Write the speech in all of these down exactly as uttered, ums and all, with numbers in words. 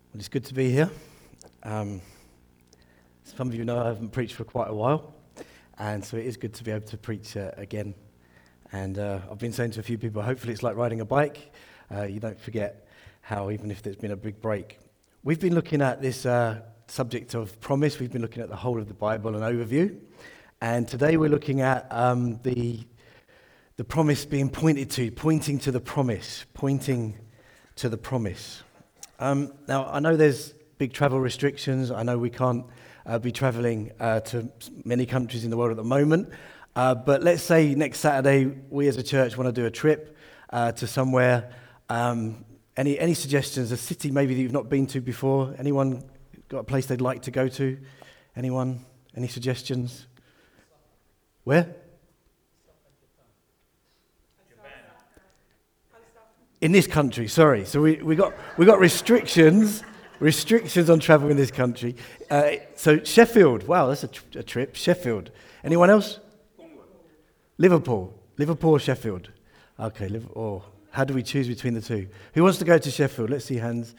Well, it's good to be here. Um, some of you know I haven't preached for quite a while, and so it is good to be able to preach uh, again. And uh, I've been saying to a few people, hopefully it's like riding a bike. Uh, you don't forget how, even if there's been a big break. We've been looking at this uh, subject of promise. We've been looking at the whole of the Bible, an overview. And today we're looking at um, the, the promise being pointed to, pointing to the promise, pointing to the promise. Um, now, I know there's big travel restrictions. I know we can't uh, be traveling uh, to many countries in the world at the moment. Uh, but let's say next Saturday, we as a church want to do a trip uh, to somewhere. Um, any any suggestions? A city maybe that you've not been to before? Anyone got a place they'd like to go to? Anyone? Any suggestions? Where? In this country, sorry. So we, we got we got restrictions, restrictions on travel in this country. Uh, so Sheffield, wow, that's a, tr- a trip. Sheffield. Anyone else? Liverpool, Liverpool, or Sheffield. Okay. Liv- oh, how do we choose between the two? Who wants to go to Sheffield? Let's see hands.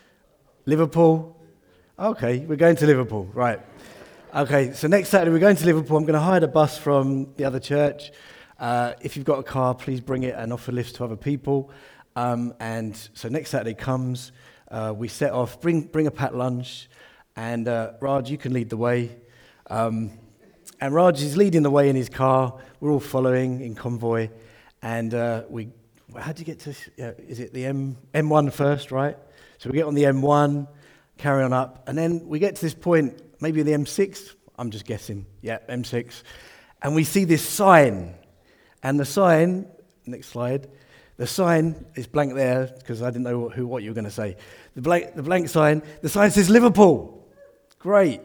Liverpool. Okay, we're going to Liverpool. Right. Okay. So next Saturday we're going to Liverpool. I'm going to hire a bus from the other church. Uh, if you've got a car, please bring it and offer lifts to other people. Um, and so next Saturday comes, uh, we set off, bring bring a packed lunch, and uh, Raj, you can lead the way. Um, and Raj is leading the way in his car. We're all following in convoy, and uh, we. How do you get to? Uh, is it the M M1 first, right? So we get on the M one, carry on up, and then we get to this point, maybe the M six. I'm just guessing. Yeah, M six, and we see this sign, and the sign. Next slide. The sign is blank there because I didn't know what, who what you were going to say. The blank, the blank sign, the sign says Liverpool. Great.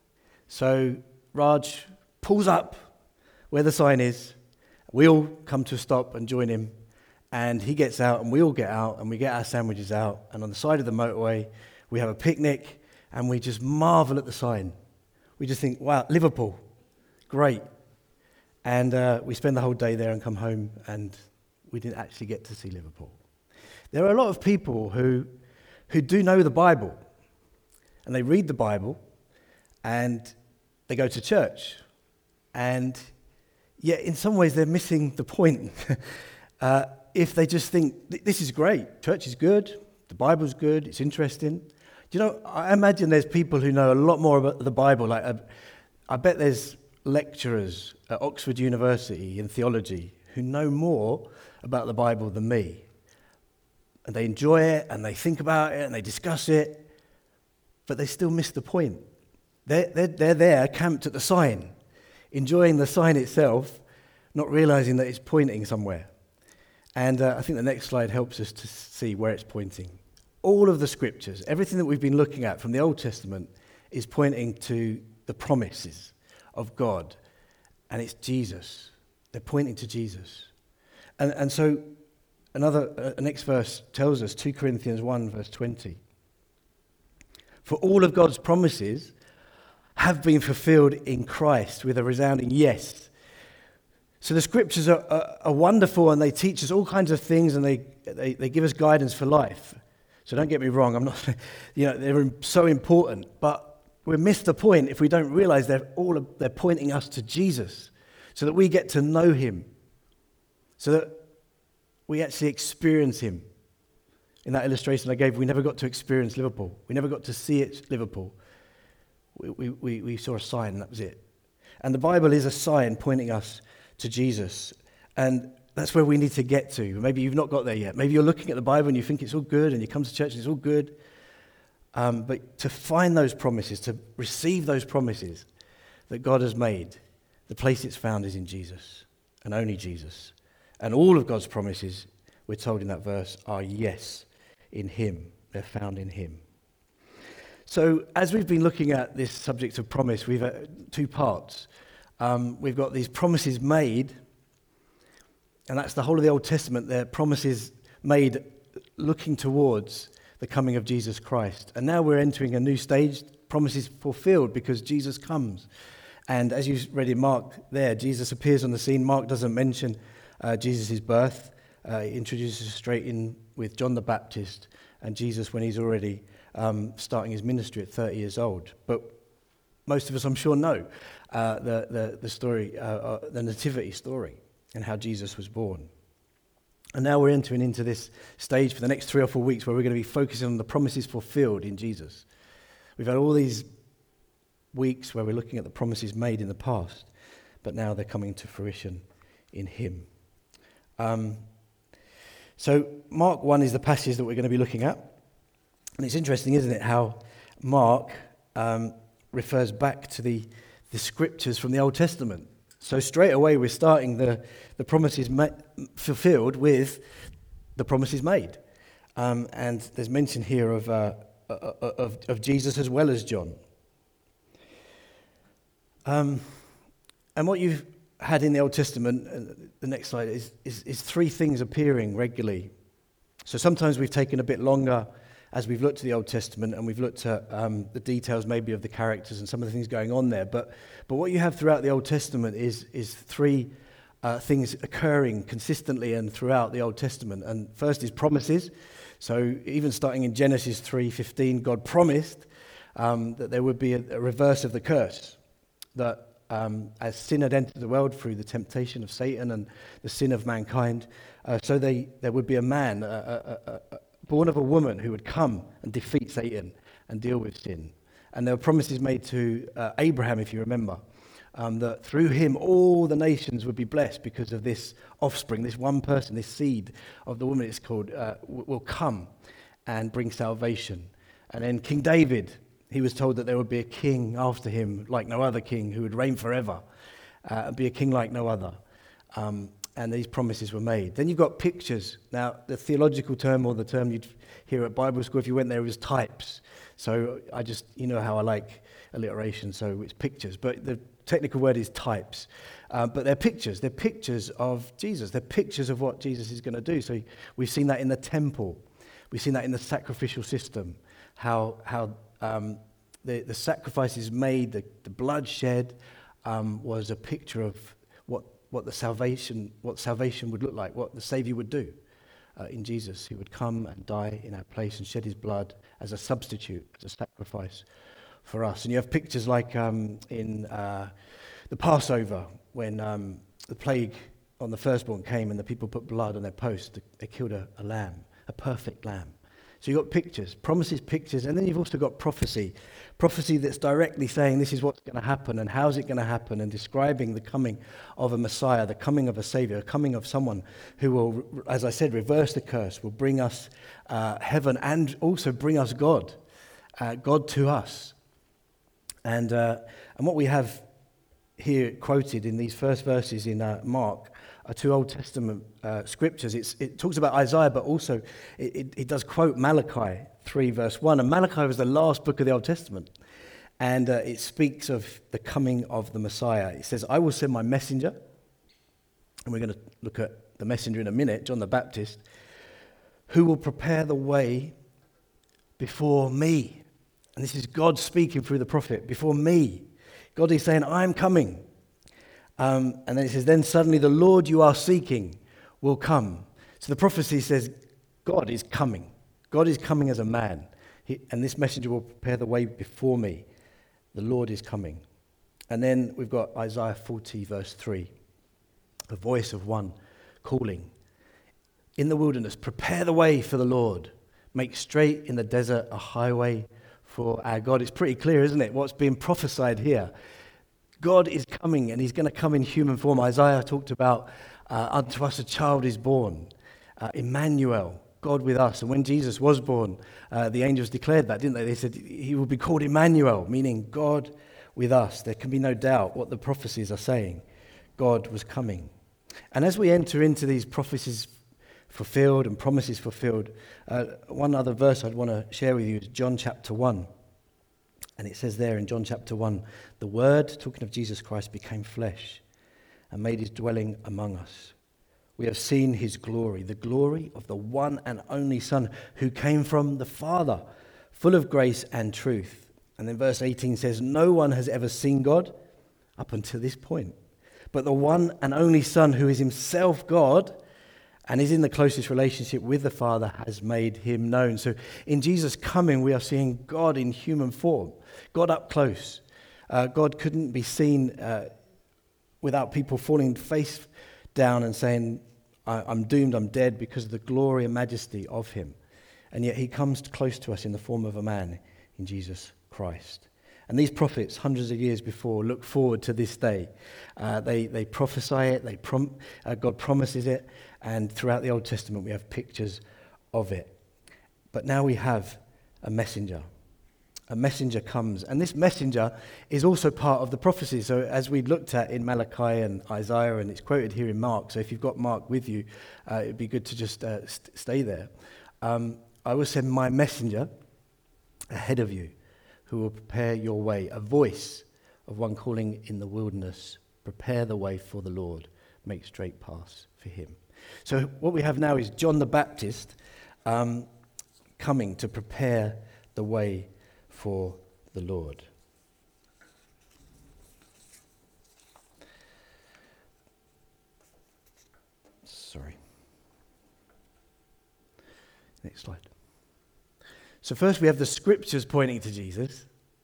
So Raj pulls up where the sign is. We all come to a stop and join him. And he gets out and we all get out and we get our sandwiches out. And on the side of the motorway, we have a picnic and we just marvel at the sign. We just think, wow, Liverpool. Great. And uh, we spend the whole day there and come home and we didn't actually get to see Liverpool. There are a lot of people who who do know the Bible, and they read the Bible, and they go to church, and yet in some ways they're missing the point. uh, if they just think, this is great, church is good, the Bible's good, it's interesting. Do you know, I imagine there's people who know a lot more about the Bible. Like, uh, I bet there's lecturers at Oxford University in theology who know more about the Bible than me. And they enjoy it, and they think about it, and they discuss it, but they still miss the point. They're, they're, they're there, camped at the sign, enjoying the sign itself, not realizing that it's pointing somewhere. And uh, I think the next slide helps us to see where it's pointing. All of the scriptures, everything that we've been looking at from the Old Testament is pointing to the promises of God, and it's Jesus. They're pointing to Jesus. And, and so another uh, next verse tells us, two Corinthians one, verse twenty. For all of God's promises have been fulfilled in Christ with a resounding yes. So the scriptures are, are, are wonderful and they teach us all kinds of things and they, they, they give us guidance for life. So don't get me wrong, I'm not, you know, they're so important, but we miss the point if we don't realize they're all they're pointing us to Jesus so that we get to know him. So that we actually experience him. In that illustration I gave, we never got to experience Liverpool. We never got to see it, Liverpool. We, we, we, we saw a sign and that was it. And the Bible is a sign pointing us to Jesus. And that's where we need to get to. Maybe you've not got there yet. Maybe you're looking at the Bible and you think it's all good and you come to church and it's all good. Um, but to find those promises, to receive those promises that God has made, the place it's found is in Jesus and only Jesus. And all of God's promises, we're told in that verse, are yes in him. They're found in him. So as we've been looking at this subject of promise, we've had two parts. Um, we've got these promises made, and that's the whole of the Old Testament. They're promises made looking towards the coming of Jesus Christ. And now we're entering a new stage, promises fulfilled because Jesus comes. And as you read in Mark there, Jesus appears on the scene. Mark doesn't mention Uh, Jesus' birth. Uh, he introduces us straight in with John the Baptist and Jesus when he's already um, starting his ministry at thirty years old. But most of us, I'm sure, know uh, the, the, the story, uh, uh, the nativity story, and how Jesus was born. And now we're entering into this stage for the next three or four weeks where we're going to be focusing on the promises fulfilled in Jesus. We've had all these weeks where we're looking at the promises made in the past, but now they're coming to fruition in him. Um, so Mark one is the passage that we're going to be looking at. And it's interesting, isn't it, how Mark um, refers back to the, the scriptures from the Old Testament. So straight away we're starting the, the promises ma- fulfilled with the promises made. Um, and there's mention here of, uh, of, of Jesus as well as John. Um, and what you've had in the Old Testament, uh, the next slide, is, is, is three things appearing regularly. So sometimes we've taken a bit longer as we've looked at the Old Testament and we've looked at um, the details maybe of the characters and some of the things going on there. But but what you have throughout the Old Testament is is three uh, things occurring consistently and throughout the Old Testament. And first is promises. So even starting in Genesis three fifteen, God promised um, that there would be a, a reverse of the curse. That um, as sin had entered the world through the temptation of Satan and the sin of mankind, uh, so they there would be a man, a, a, a, a born of a woman, who would come and defeat Satan and deal with sin. And there were promises made to uh, Abraham, if you remember, um, that through him all the nations would be blessed because of this offspring, this one person, this seed of the woman, it's called, uh, will come and bring salvation. And then King David, he was told that there would be a king after him like no other king who would reign forever, uh, and be a king like no other. Um, And these promises were made. Then you've got pictures. Now, the theological term, or the term you'd hear at Bible school if you went there, was types. So I just, you know how I like alliteration, so it's pictures. But the technical word is types. Uh, but they're pictures. They're pictures of Jesus. They're pictures of what Jesus is going to do. So we've seen that in the temple. We've seen that in the sacrificial system, how how um, the, the sacrifices made, the, the blood shed um, was a picture of what what the salvation, what salvation would look like, what the Savior would do uh, in Jesus. He would come and die in our place and shed his blood as a substitute, as a sacrifice for us. And you have pictures like um, in uh, the Passover, when um, the plague on the firstborn came and the people put blood on their posts. They killed a, a lamb, a perfect lamb. So you've got pictures, promises, pictures, and then you've also got prophecy. Prophecy that's directly saying this is what's going to happen and how's it going to happen, and describing the coming of a Messiah, the coming of a Savior, the coming of someone who will, as I said, reverse the curse, will bring us uh, heaven and also bring us God, uh, God to us. And, uh, and what we have here quoted in these first verses in uh, Mark are two Old Testament uh, scriptures. It's, it talks about Isaiah, but also it, it, it does quote Malachi three, verse one. And Malachi was the last book of the Old Testament. And uh, it speaks of the coming of the Messiah. It says, I will send my messenger. And we're going to look at the messenger in a minute, John the Baptist, who will prepare the way before me. And this is God speaking through the prophet, before me. God is saying, I'm coming. Um, and then it says, then suddenly the Lord you are seeking will come. So the prophecy says, God is coming. God is coming as a man. He, and this messenger will prepare the way before me. The Lord is coming. And then we've got Isaiah forty, verse three. The voice of one calling. In the wilderness, prepare the way for the Lord. Make straight in the desert a highway for our God. It's pretty clear, isn't it, what's being prophesied here? God is coming, and he's going to come in human form. Isaiah talked about, uh, unto us a child is born, uh, Emmanuel, God with us. And when Jesus was born, uh, the angels declared that, didn't they? They said he will be called Emmanuel, meaning God with us. There can be no doubt what the prophecies are saying. God was coming. And as we enter into these prophecies fulfilled and promises fulfilled, uh, one other verse I'd want to share with you is John chapter one. And it says there in John chapter one, the Word, talking of Jesus Christ, became flesh and made his dwelling among us. We have seen his glory, the glory of the one and only Son who came from the Father, full of grace and truth. And then verse eighteen says, no one has ever seen God up until this point, but the one and only Son who is himself God and is in the closest relationship with the Father, has made him known. So in Jesus' coming, we are seeing God in human form, God up close. Uh, God couldn't be seen uh, without people falling face down and saying, I- I'm doomed, I'm dead, because of the glory and majesty of him. And yet he comes close to us in the form of a man in Jesus Christ. And these prophets, hundreds of years before, look forward to this day. Uh, they, they prophesy it, they prom- uh, God promises it, and throughout the Old Testament we have pictures of it. But now we have a messenger. A messenger comes, and this messenger is also part of the prophecy. So as we looked at in Malachi and Isaiah, and it's quoted here in Mark, so if you've got Mark with you, uh, it'd be good to just uh, st- stay there. Um, I will send my messenger ahead of you, who will prepare your way, a voice of one calling in the wilderness, prepare the way for the Lord, make straight paths for him. So what we have now is John the Baptist um, coming to prepare the way for the Lord. Sorry. Next slide. So first we have the scriptures pointing to Jesus.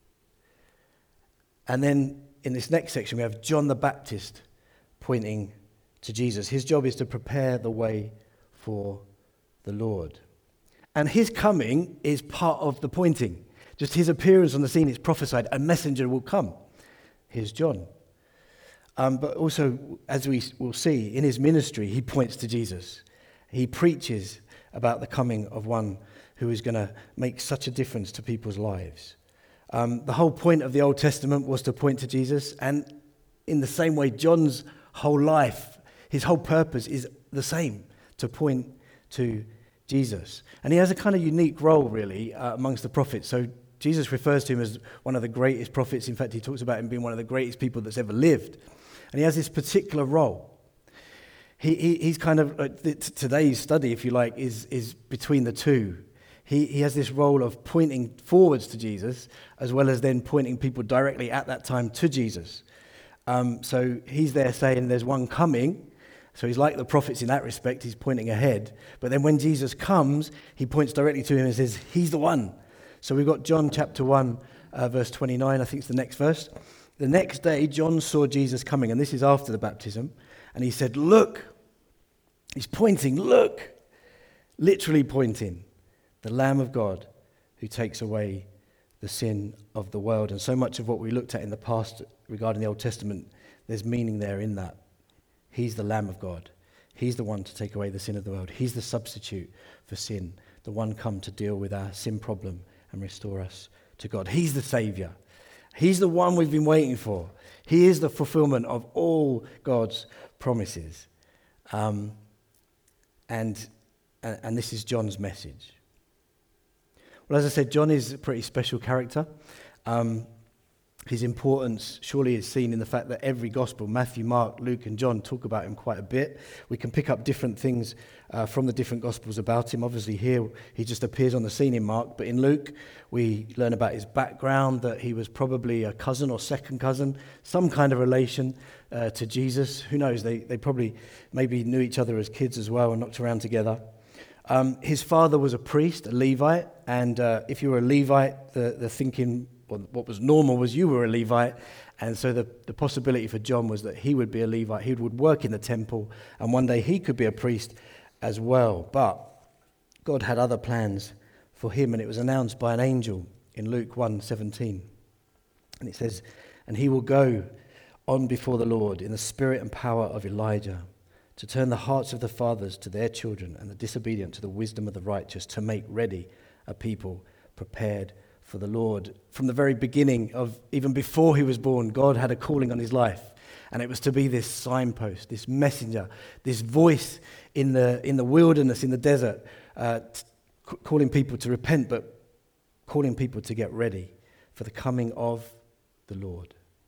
And then in this next section we have John the Baptist pointing to Jesus. His job is to prepare the way for the Lord. And his coming is part of the pointing. Just his appearance on the scene is prophesied. A messenger will come. Here's John. Um, but also, as we will see, in his ministry, he points to Jesus. He preaches about the coming of one who is going to make such a difference to people's lives. Um, the whole point of the Old Testament was to point to Jesus. And in the same way, John's whole life, his whole purpose is the same, to point to Jesus. And he has a kind of unique role, really, uh, amongst the prophets. So Jesus refers to him as one of the greatest prophets. In fact, he talks about him being one of the greatest people that's ever lived. And he has this particular role. He, he He's kind of, uh, t- today's study, if you like, is, is between the two. He, he has this role of pointing forwards to Jesus, as well as then pointing people directly at that time to Jesus. Um, so he's there saying there's one coming. So he's like the prophets in that respect. He's pointing ahead. But then when Jesus comes, he points directly to him and says, he's the one. So we've got John chapter one, uh, verse twenty-nine. I think it's the next verse. The next day, John saw Jesus coming, and this is after the baptism. And he said, look. He's pointing, look. Literally pointing. The Lamb of God who takes away the sin of the world. And so much of what we looked at in the past regarding the Old Testament, there's meaning there in that. He's the Lamb of God. He's the one to take away the sin of the world. He's the substitute for sin, the one come to deal with our sin problem and restore us to God. He's the Savior. He's the one we've been waiting for. He is the fulfillment of all God's promises. Um, and, and, and this is John's message. Well, as I said, John is a pretty special character. Um, His importance surely is seen in the fact that every gospel, Matthew, Mark, Luke, and John, talk about him quite a bit. We can pick up different things uh, from the different gospels about him. Obviously here he just appears on the scene in Mark, but in Luke we learn about his background, that he was probably a cousin or second cousin, some kind of relation uh, to Jesus. Who knows, they, they probably maybe knew each other as kids as well and knocked around together. Um, his father was a priest, a Levite, and uh, if you were a Levite, the, the thinking... Well, what was normal was you were a Levite, and so the, the possibility for John was that he would be a Levite. He would work in the temple, and one day he could be a priest as well. But God had other plans for him, and it was announced by an angel in Luke one seventeen. And it says, and he will go on before the Lord in the spirit and power of Elijah, to turn the hearts of the fathers to their children and the disobedient to the wisdom of the righteous, to make ready a people prepared for the Lord. From the very beginning of, even before he was born, God had a calling on his life. And it was to be this signpost, this messenger, this voice in the in the wilderness, in the desert, uh, t- calling people to repent, but calling people to get ready for the coming of the Lord.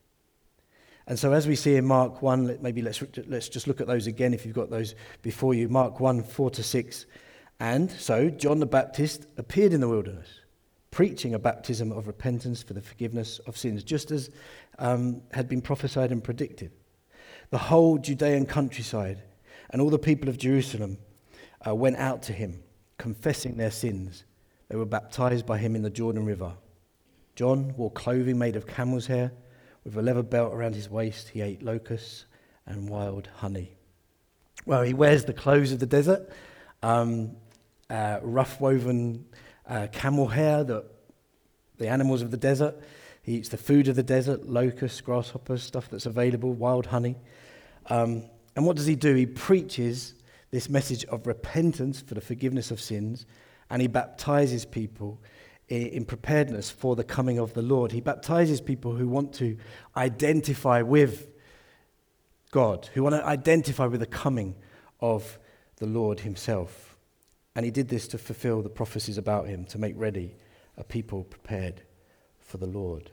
And so as we see in Mark one, maybe let's let's just look at those again if you've got those before you. Mark one, four to six. And so John the Baptist appeared in the wilderness, preaching a baptism of repentance for the forgiveness of sins, just as um, had been prophesied and predicted. The whole Judean countryside and all the people of Jerusalem uh, went out to him, confessing their sins. They were baptized by him in the Jordan River. John wore clothing made of camel's hair, with a leather belt around his waist. He ate locusts and wild honey. Well, he wears the clothes of the desert, um, uh, rough woven uh, camel hair, that the animals of the desert. He eats the food of the desert, locusts, grasshoppers, stuff that's available, wild honey. Um, and what does he do? He preaches this message of repentance for the forgiveness of sins, and he baptizes people in, in preparedness for the coming of the Lord. He baptizes people who want to identify with God, who want to identify with the coming of the Lord himself. And he did this to fulfill the prophecies about him, to make ready a people prepared for the Lord.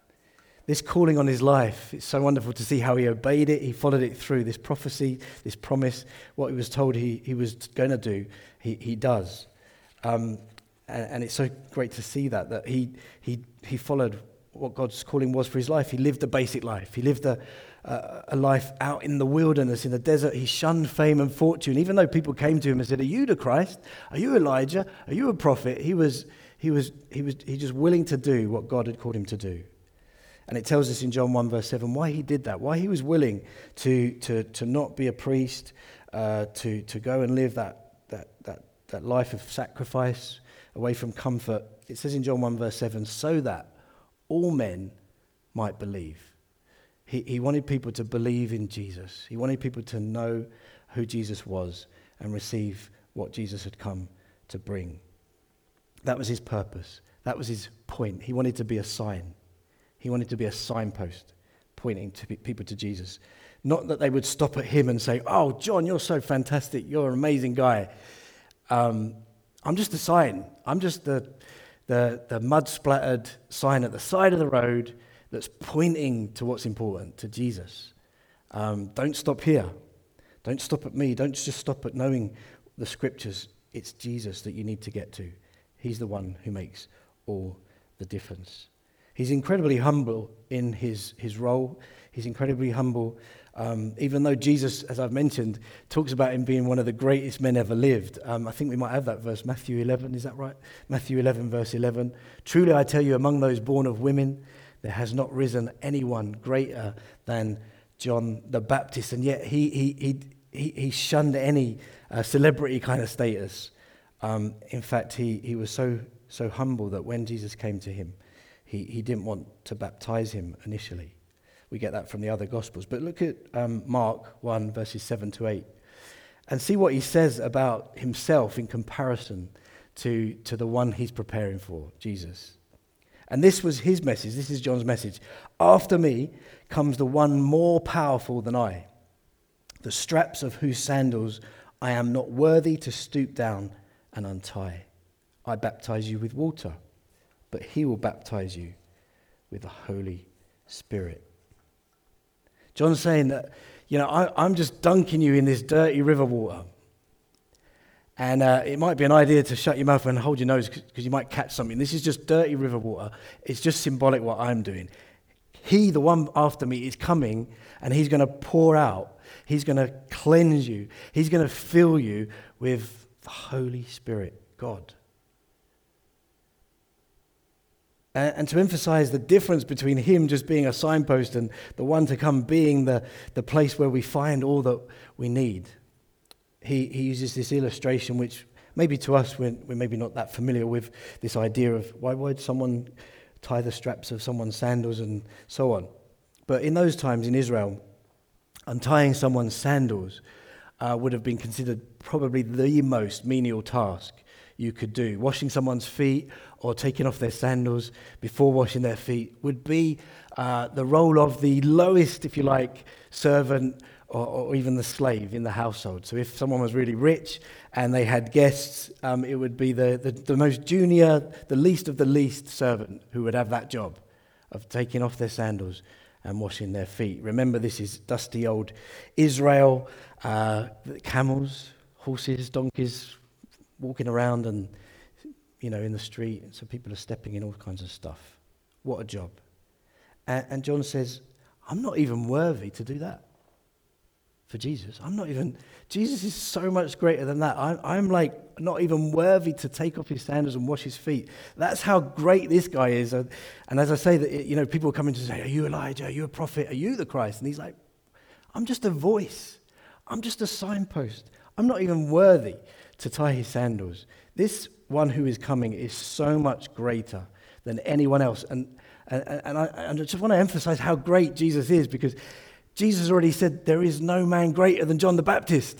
This calling on his life, it's so wonderful to see how he obeyed it. He followed it through. This prophecy, this promise, what he was told he, he was going to do, he, he does. Um, and, and it's so great to see that, that he, he, he followed what God's calling was for his life. He lived a basic life. He lived a, a, a life out in the wilderness, in the desert. He shunned fame and fortune. Even though people came to him and said, "Are you the Christ? Are you Elijah? Are you a prophet?" He was, he was, he was, he just willing to do what God had called him to do. And it tells us in John one verse seven why he did that, why he was willing to to to not be a priest, uh, to to go and live that that that that life of sacrifice away from comfort. It says in John one verse seven, so that all men might believe. He he wanted people to believe in Jesus. He wanted people to know who Jesus was and receive what Jesus had come to bring. That was his purpose. That was his point. He wanted to be a sign. He wanted to be a signpost pointing to people to Jesus. Not that they would stop at him and say, "Oh, John, you're so fantastic. You're an amazing guy." Um, I'm just a sign. I'm just the, the, the mud-splattered sign at the side of the road that's pointing to what's important, to Jesus. Um, don't stop here. Don't stop at me. Don't just stop at knowing the scriptures. It's Jesus that you need to get to. He's the one who makes all the difference. He's incredibly humble in his, his role. He's incredibly humble, um, even though Jesus, as I've mentioned, talks about him being one of the greatest men ever lived. Um, I think we might have that verse, Matthew eleven, is that right? Matthew eleven, verse eleven. Truly I tell you, among those born of women, there has not risen anyone greater than John the Baptist, and yet he he he he, he shunned any uh, celebrity kind of status. Um, in fact, he he was so so humble that when Jesus came to him, He he didn't want to baptize him initially. We get that from the other Gospels. But look at um, Mark one, verses seven to eight, and see what he says about himself in comparison to, to the one he's preparing for, Jesus. And this was his message. This is John's message. After me comes the one more powerful than I, the straps of whose sandals I am not worthy to stoop down and untie. I baptize you with water, but he will baptize you with the Holy Spirit. John's saying that, you know, I, I'm just dunking you in this dirty river water. And uh, it might be an idea to shut your mouth and hold your nose because you might catch something. This is just dirty river water. It's just symbolic what I'm doing. He, the one after me, is coming and he's going to pour out. He's going to cleanse you. He's going to fill you with the Holy Spirit, God. And to emphasize the difference between him just being a signpost and the one to come being the, the place where we find all that we need. He he uses this illustration, which maybe to us we're, we're maybe not that familiar with, this idea of why would someone tie the straps of someone's sandals and so on. But in those times in Israel, untying someone's sandals uh, would have been considered probably the most menial task you could do. Washing someone's feet or taking off their sandals before washing their feet would be uh, the role of the lowest, if you like, servant or, or even the slave in the household. So if someone was really rich and they had guests, um, it would be the, the, the most junior, the least of the least servant who would have that job of taking off their sandals and washing their feet. Remember, this is dusty old Israel, uh, camels, horses, donkeys, walking around and, you know, in the street, and so people are stepping in all kinds of stuff. What a job. And, and John says, I'm not even worthy to do that. for Jesus. I'm not even, Jesus is so much greater than that. I'm, I'm like not even worthy to take off his sandals and wash his feet. That's how great this guy is. And as I say, that, you know, people come in to say, are you Elijah? Are you a prophet? Are you the Christ? And he's like, I'm just a voice. I'm just a signpost. I'm not even worthy to tie his sandals. This one who is coming is so much greater than anyone else. And, and, and, I, and I just want to emphasize how great Jesus is, because Jesus already said there is no man greater than John the Baptist.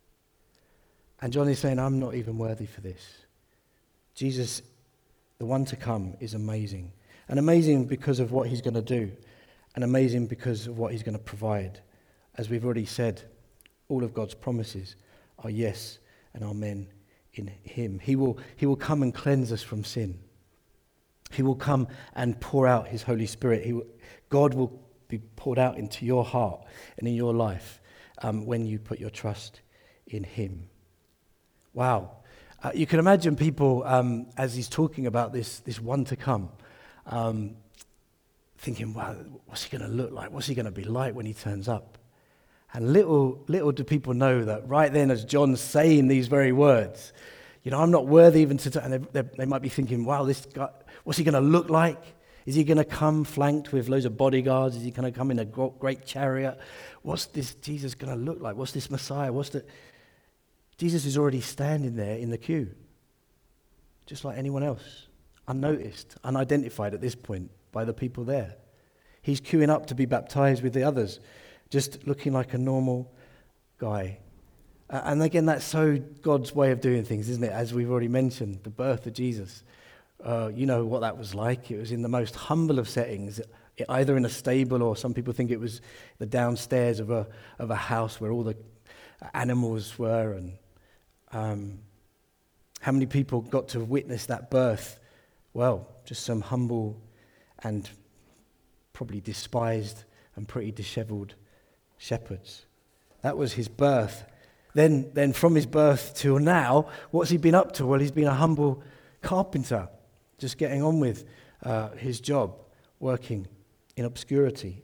And John is saying, I'm not even worthy for this. Jesus, the one to come, is amazing. And amazing because of what he's going to do. And amazing because of what he's going to provide. As we've already said, all of God's promises are yes and amen in him. He will, he will come and cleanse us from sin. He will come and pour out his Holy Spirit. He will, God will be poured out into your heart and in your life um, when you put your trust in him. Wow. Uh, you can imagine people, um, as he's talking about this, this one to come, um, thinking, wow, what's he going to look like? What's he going to be like when he turns up? And little, little do people know that right then, as John's saying these very words, you know, I'm not worthy even to, t-, and they, they, they might be thinking, wow, this guy, what's he going to look like? Is he going to come flanked with loads of bodyguards? Is he going to come in a great chariot? What's this Jesus going to look like? What's this Messiah? What's the... Jesus is already standing there in the queue, just like anyone else, unnoticed, unidentified at this point by the people there. He's queuing up to be baptized with the others, just looking like a normal guy. Uh, and again, that's so God's way of doing things, isn't it? As we've already mentioned, the birth of Jesus. Uh, you know what that was like. It was in the most humble of settings, either in a stable, or some people think it was the downstairs of a of a house where all the animals were. And um, how many people got to witness that birth? Well, just some humble and probably despised and pretty disheveled shepherds. That was his birth. Then, then from his birth till now, what's he been up to? Well, he's been a humble carpenter, just getting on with uh, his job, working in obscurity.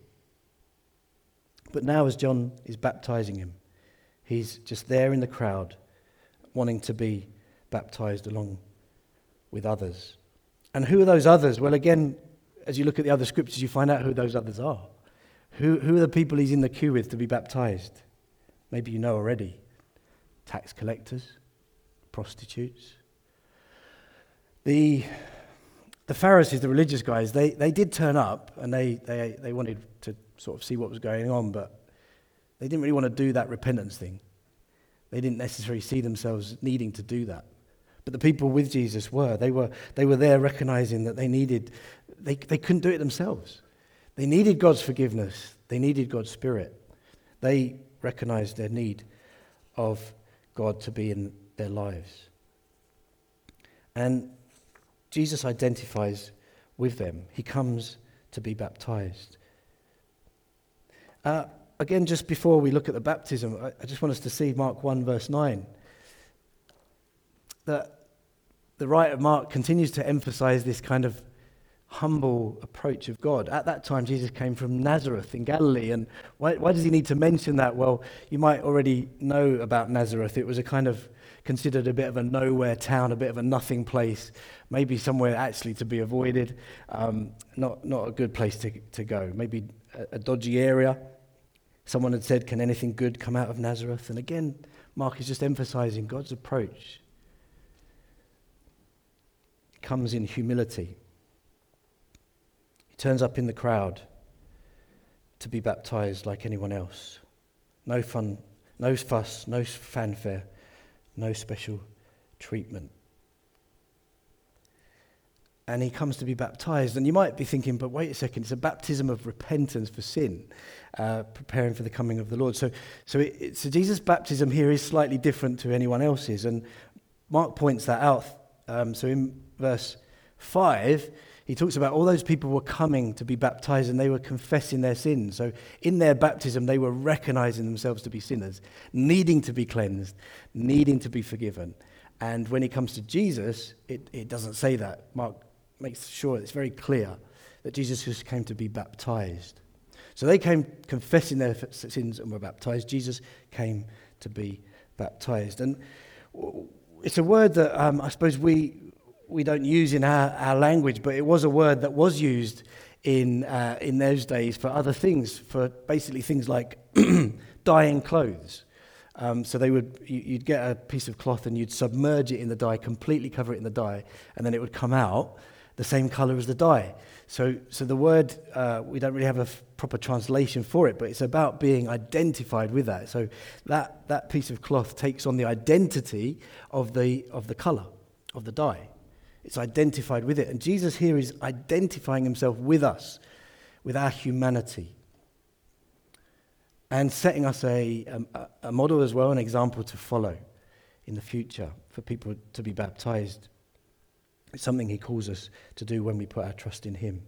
But now as John is baptizing him, he's just there in the crowd, wanting to be baptized along with others. And who are those others? Well, again, as you look at the other scriptures, you find out who those others are. Who, who are the people he's in the queue with to be baptized? Maybe you know already. Tax collectors, prostitutes. The the Pharisees, the religious guys, they, they did turn up, and they, they, they wanted to sort of see what was going on, but they didn't really want to do that repentance thing. They didn't necessarily see themselves needing to do that. But the people with Jesus were. They were they were there recognizing that they needed, they, they couldn't do it themselves. They needed God's forgiveness. They needed God's Spirit. They recognized their need of God to be in their lives. And Jesus identifies with them. He comes to be baptized. Uh, again, just before we look at the baptism, I, I just want us to see Mark one, verse nine. That the writer Mark continues to emphasize this kind of humble approach of God. At that time, Jesus came from Nazareth in Galilee. And why, why does he need to mention that? Well, you might already know about Nazareth. It was a kind of considered a bit of a nowhere town, a bit of a nothing place, maybe somewhere actually to be avoided, um, not not a good place to, to go, maybe a, a dodgy area. Someone had said, can anything good come out of Nazareth? And again, Mark is just emphasizing God's approach. It comes in humility. He turns up in the crowd to be baptized like anyone else. No fun, no fuss, no fanfare, no special treatment. And he comes to be baptized. And you might be thinking, but wait a second, it's a baptism of repentance for sin, uh, preparing for the coming of the Lord. So, so, it, it, so Jesus' baptism here is slightly different to anyone else's. And Mark points that out. Um, so in verse five, he talks about all those people were coming to be baptized and they were confessing their sins. So in their baptism, they were recognizing themselves to be sinners, needing to be cleansed, needing to be forgiven. And when it comes to Jesus, it, it doesn't say that. Mark makes sure it's very clear that Jesus just came to be baptized. So they came confessing their sins and were baptized. Jesus came to be baptized. And it's a word that um, I suppose we we don't use in our, our language, but it was a word that was used in uh, in those days for other things, for basically things like dyeing clothes. Um, so they would, you'd get a piece of cloth and you'd submerge it in the dye, completely cover it in the dye, and then it would come out the same color as the dye. So, so the word, uh, we don't really have a f- proper translation for it, but it's about being identified with that. So that that piece of cloth takes on the identity of the of the color of the dye. It's identified with it, and Jesus here is identifying himself with us, with our humanity, and setting us a, a, a model as well, an example to follow in the future for people to be baptized. It's something he calls us to do when we put our trust in him.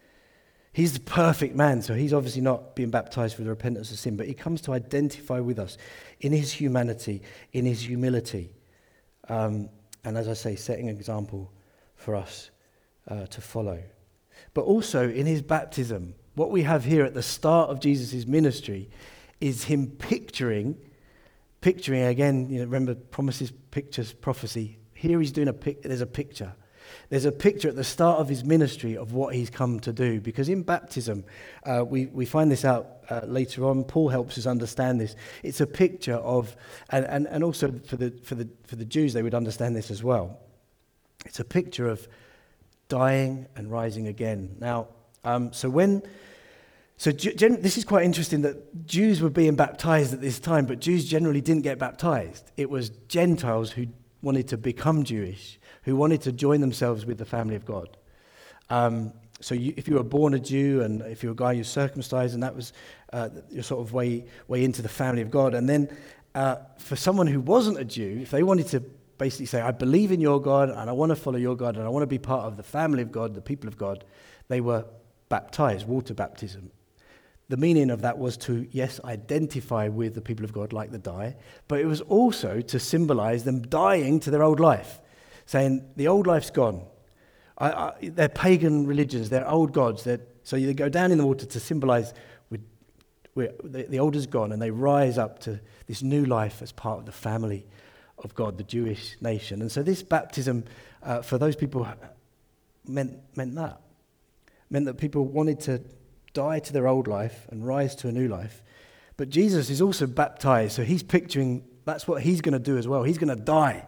He's the perfect man, so he's obviously not being baptized for the repentance of sin, but he comes to identify with us in his humanity, in his humility, um, and as I say, setting an example for us uh, to follow. But also in his baptism, what we have here at the start of Jesus' ministry is him picturing, picturing again, you know, remember promises, pictures, prophecy. Here he's doing a pic, there's a picture. There's a picture at the start of his ministry of what he's come to do. Because in baptism, uh, we, we find this out uh, later on. Paul helps us understand this. It's a picture of, and, and, and also for the, for the, for the Jews, they would understand this as well. It's a picture of dying and rising again. Now, um, so when, so gen- this is quite interesting that Jews were being baptized at this time, but Jews generally didn't get baptized. It was Gentiles who wanted to become Jewish, who wanted to join themselves with the family of God. Um, so you, if you were born a Jew, and if you were a guy, you're circumcised, and that was uh, your sort of way way into the family of God. And then uh, for someone who wasn't a Jew, if they wanted to basically say, I believe in your God, and I want to follow your God, and I want to be part of the family of God, the people of God, they were baptized, water baptism. The meaning of that was to, yes, identify with the people of God like the dye, but it was also to symbolize them dying to their old life, saying, the old life's gone. I, I, they're pagan religions, they're old gods. They're, so they go down in the water to symbolize with, with, the, the old is gone, and they rise up to this new life as part of the family of God, the Jewish nation. And so this baptism, uh, for those people, meant meant that. Meant that people wanted to die to their old life and rise to a new life. But Jesus is also baptized, so he's picturing that's what he's going to do as well. He's going to die,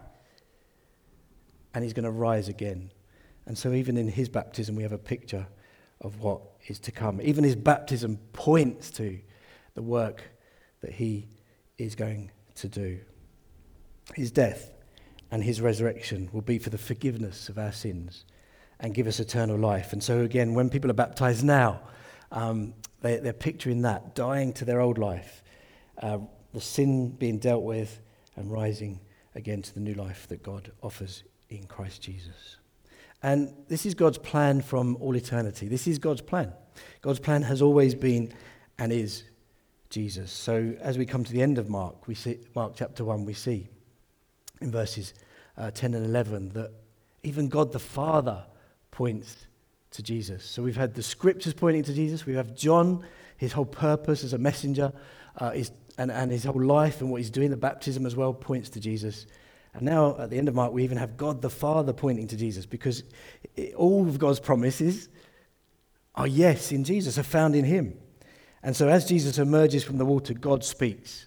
and he's going to rise again. And so even in his baptism, we have a picture of what is to come. Even his baptism points to the work that he is going to do. His death and his resurrection will be for the forgiveness of our sins and give us eternal life. And so again, when people are baptized now, um, they, they're picturing that, dying to their old life, uh, the sin being dealt with, and rising again to the new life that God offers in Christ Jesus. And this is God's plan from all eternity. This is God's plan. God's plan has always been and is Jesus. So as we come to the end of Mark, we see Mark chapter one, we see in verses uh, ten and eleven that even God the Father points to Jesus. So we've had the scriptures pointing to Jesus. We have John, his whole purpose as a messenger, uh, is, and, and his whole life and what he's doing, the baptism as well, points to Jesus. And now at the end of Mark, we even have God the Father pointing to Jesus, because it, all of God's promises are yes in Jesus, are found in him. And so as Jesus emerges from the water, God speaks.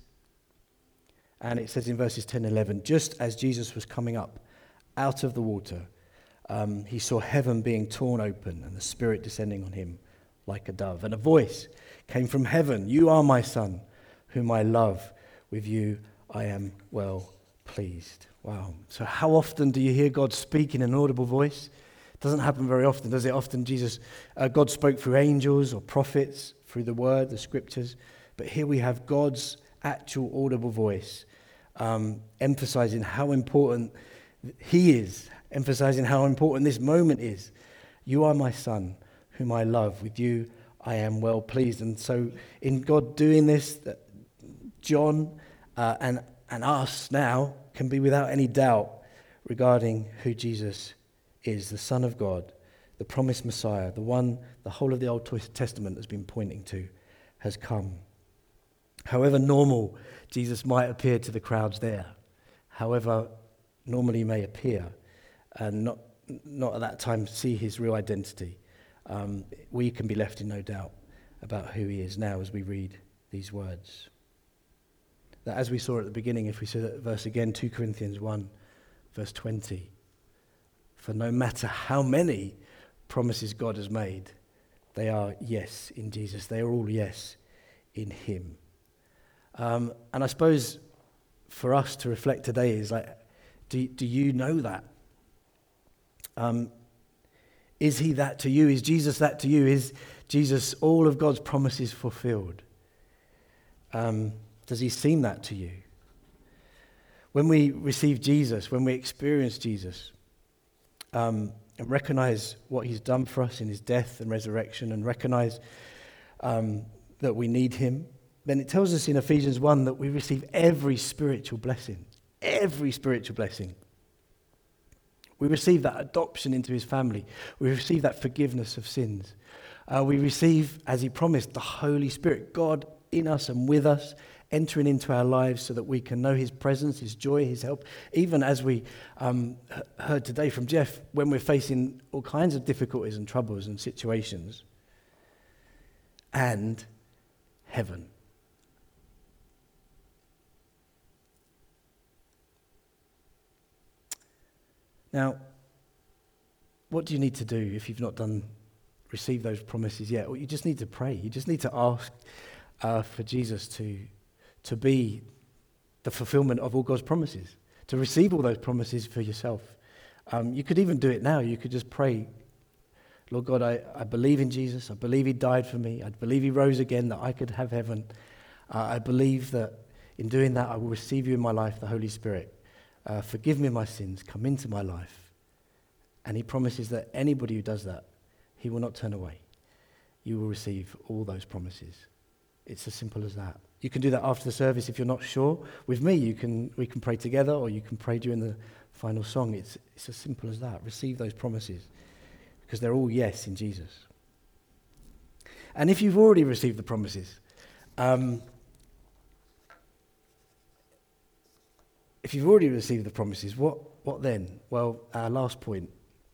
And it says in verses ten and eleven, just as Jesus was coming up out of the water, um, he saw heaven being torn open and the Spirit descending on him like a dove. And a voice came from heaven, you are my Son, whom I love. With you I am well pleased. Wow. So how often do you hear God speak in an audible voice? It doesn't happen very often, does it? Often Jesus, uh, God spoke through angels or prophets, through the word, the scriptures. But here we have God's actual audible voice, um, emphasizing how important he is, emphasizing how important this moment is. You are my Son, whom I love. With you I am well pleased. And so in God doing this, John uh, and, and us now can be without any doubt regarding who Jesus is, the Son of God, the promised Messiah, the one the whole of the Old Testament has been pointing to, has come. However normal Jesus might appear to the crowds there, however normally he may appear, and not, not at that time see his real identity, um, we can be left in no doubt about who he is now as we read these words. That as we saw at the beginning, if we see that verse again, two Corinthians one, verse twenty, for no matter how many promises God has made, they are yes in Jesus. They are all yes in him. Um, and I suppose for us to reflect today is like, do, do you know that? Um, is he that to you? Is Jesus that to you? Is Jesus all of God's promises fulfilled? Um, does he seem that to you? When we receive Jesus, when we experience Jesus, um, and recognize what he's done for us in his death and resurrection, and recognize um, that we need him, then it tells us in Ephesians one that we receive every spiritual blessing. Every spiritual blessing. We receive that adoption into his family. We receive that forgiveness of sins. Uh, we receive, as he promised, the Holy Spirit, God in us and with us, entering into our lives so that we can know his presence, his joy, his help. Even as we um, heard today from Jeff, when we're facing all kinds of difficulties and troubles and situations. And heaven. Now, what do you need to do if you've not done, received those promises yet? Well, you just need to pray. You just need to ask uh, for Jesus to, to be the fulfillment of all God's promises, to receive all those promises for yourself. Um, you could even do it now. You could just pray, Lord God, I, I believe in Jesus. I believe he died for me. I believe he rose again, that I could have heaven. Uh, I believe that in doing that, I will receive you in my life, the Holy Spirit. Uh, forgive me my sins, come into my life. And he promises that anybody who does that, he will not turn away. You will receive all those promises. It's as simple as that. You can do that after the service if you're not sure. With me, you can we can pray together, or you can pray during the final song. It's, it's as simple as that. Receive those promises, because they're all yes in Jesus. And if you've already received the promises, um, If you've already received the promises, what what then? Well, our last point.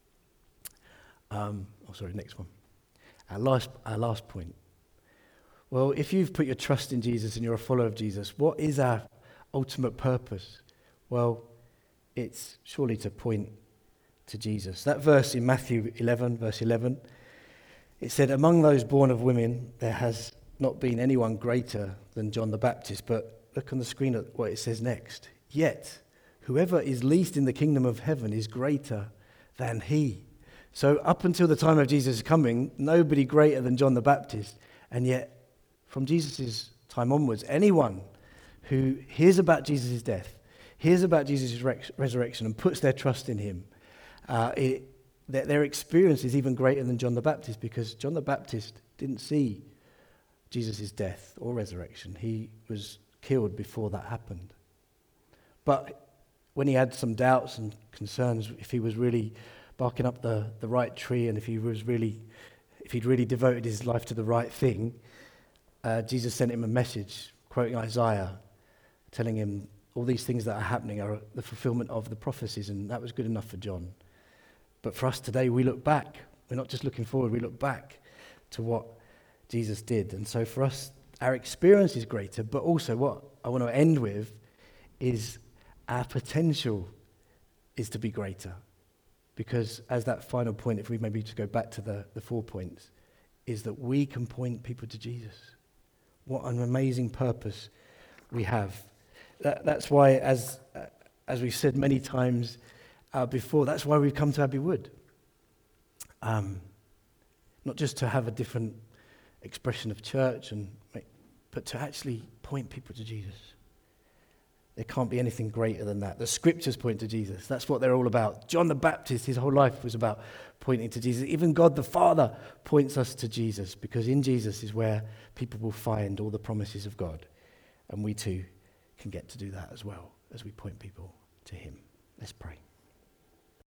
Um, oh, sorry, next one. Our last our last point. Well, if you've put your trust in Jesus and you're a follower of Jesus, what is our ultimate purpose? Well, it's surely to point to Jesus. That verse in Matthew eleven, verse eleven, it said, "Among those born of women, there has not been anyone greater than John the Baptist." But look on the screen at what it says next. Yet, whoever is least in the kingdom of heaven is greater than he. So up until the time of Jesus' coming, nobody greater than John the Baptist. And yet, from Jesus' time onwards, anyone who hears about Jesus' death, hears about Jesus' resurrection and puts their trust in him, uh, it, their, their experience is even greater than John the Baptist, because John the Baptist didn't see Jesus' death or resurrection. He was killed before that happened. But when he had some doubts and concerns, if he was really barking up the, the right tree, and if he was really, if he'd really devoted his life to the right thing, uh, Jesus sent him a message, quoting Isaiah, telling him all these things that are happening are the fulfillment of the prophecies, and that was good enough for John. But for us today, we look back. We're not just looking forward, we look back to what Jesus did. And so for us, our experience is greater, but also what I want to end with is our potential is to be greater. Because as that final point, if we maybe just go back to the, the four points, is that we can point people to Jesus. What an amazing purpose we have. That, that's why, as uh, as we've said many times uh, before, that's why we've come to Abbey Wood. Um, not just to have a different expression of church, and but to actually point people to Jesus. There can't be anything greater than that. The scriptures point to Jesus. That's what they're all about. John the Baptist, his whole life was about pointing to Jesus. Even God the Father points us to Jesus, because in Jesus is where people will find all the promises of God. And we too can get to do that as well as we point people to him. Let's pray.